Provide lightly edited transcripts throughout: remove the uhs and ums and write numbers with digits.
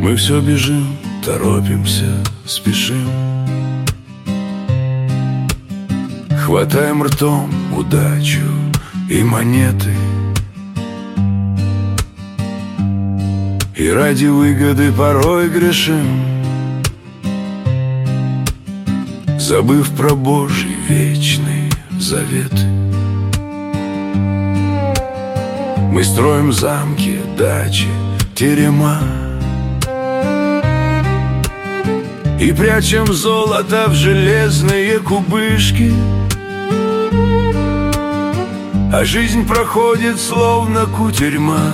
Мы все бежим, торопимся, спешим, хватаем ртом удачу и монеты, и ради выгоды порой грешим, забыв про Божьи вечные заветы. Мы строим замки, дачи, терема и прячем золото в железные кубышки, а жизнь проходит словно кутерьма,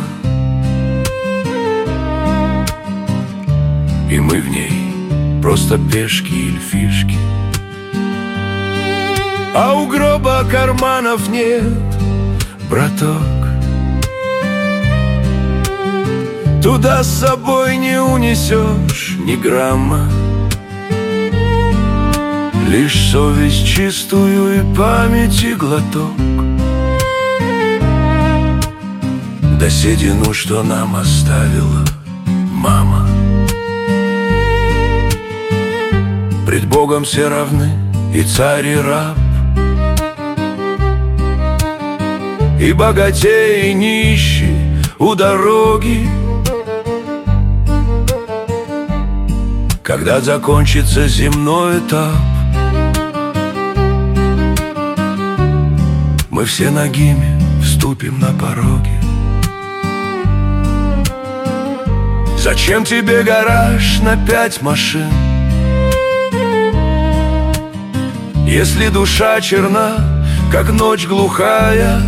и мы в ней просто пешки или фишки. А у гроба карманов нет, браток, туда с собой не унесешь ни грамма, лишь совесть чистую и памяти глоток, да седину, что нам оставила мама. Пред Богом все равны, и царь, и раб, и богатей, и нищий у дороги. Когда закончится земной этап, мы все нагими вступим на пороге. Зачем тебе гараж на 5 машин, если душа черна, как ночь глухая?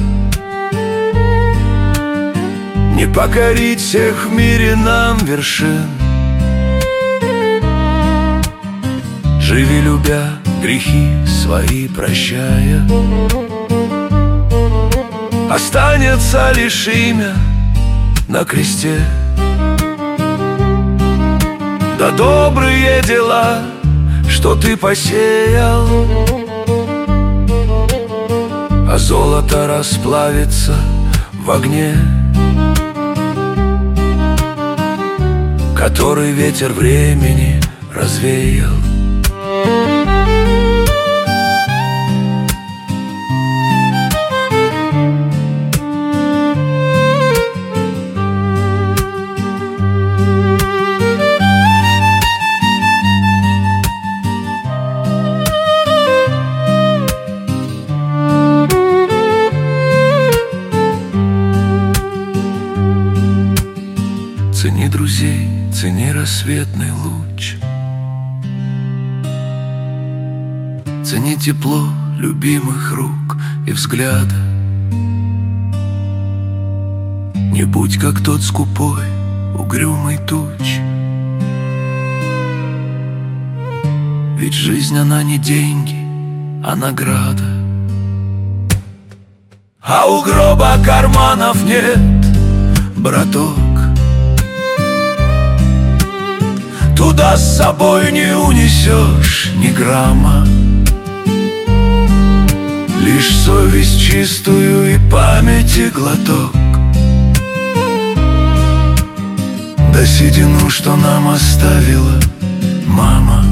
Не покорить всех в мире нам вершин. Живи любя, грехи свои прощая, останется лишь имя на кресте, да добрые дела, что ты посеял, а золото расплавится в огне, который ветер времени развеял. Цени друзей, цени рассветный луч, цени тепло любимых рук и взгляда. Не будь как тот скупой, угрюмый туч, ведь жизнь она не деньги, а награда. А у гроба карманов нет, браток, туда с собой не унесешь ни грамма, лишь совесть чистую и памяти глоток, да седину, что нам оставила мама.